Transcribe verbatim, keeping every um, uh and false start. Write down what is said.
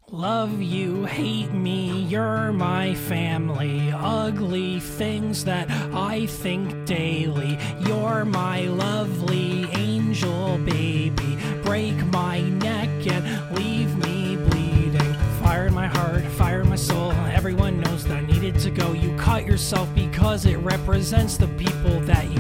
Love you, hate me, you're my family. Ugly things that I think daily. You're my lovely angel baby. Break my neck and leave me bleeding. Fire in my heart, fire in my soul. Everyone knows that I needed to go. You cut yourself because it represents the people that you